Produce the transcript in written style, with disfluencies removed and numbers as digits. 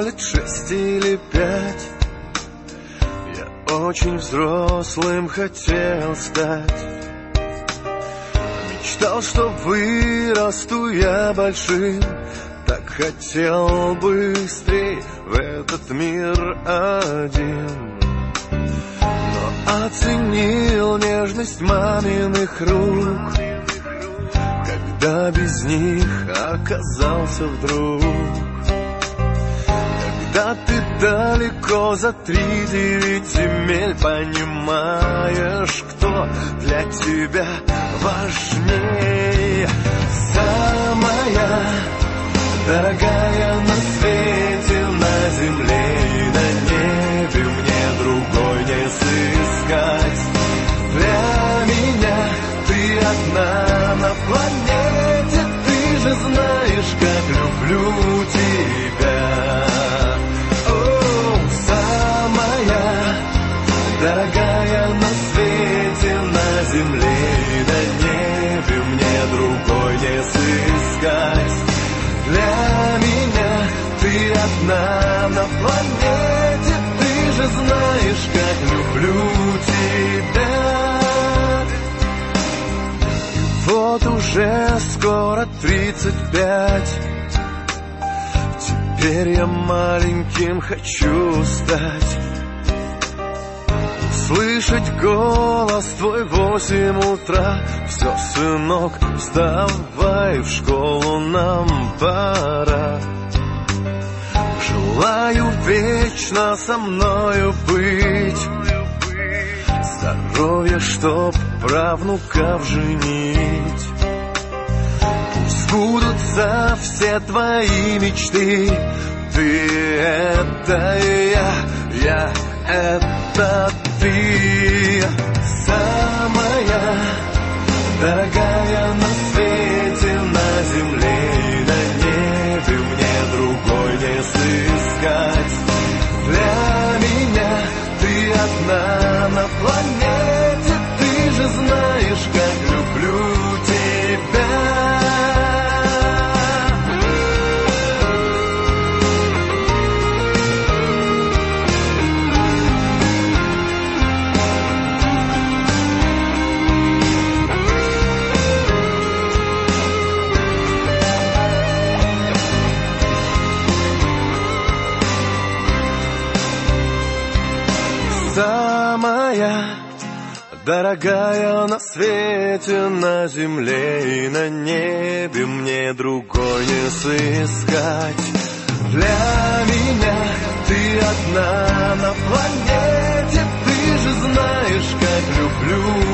лет 6 или 5 я очень взрослым хотел стать. Мечтал, что вырасту я большим, так хотел быстрей в этот мир один. Но оценил нежность маминых рук, когда без них оказался вдруг. Когда ты далеко за 3-9 земель, понимаешь, кто для тебя важнее. Самая дорогая на свете, на земле и на небе, мне другой не сыскать. Для меня ты одна на планете, ты же знаешь, как люблю тебя. О, самая дорогая на свете, на земле и на небе, мне другой не сыскать. Для меня ты одна на планете, ты же знаешь, как люблю тебя. И вот уже скоро 35, теперь я маленьким хочу стать. Слышать голос твой в 8 утра: все, сынок, вставай, в школу нам пора. Желаю вечно со мною быть, здоровья, чтоб правнуков женить. Пусть сбудутся все твои мечты, ты это я это ты. Самая дорогая на свете, на земле и на небе, мне другой не сыскать. Для меня ты одна на планете, ты же знаешь, как люблю тебя. Самая дорогая на свете, на земле и на небе, мне другой не сыскать. Для меня ты одна на планете, ты же знаешь, как люблю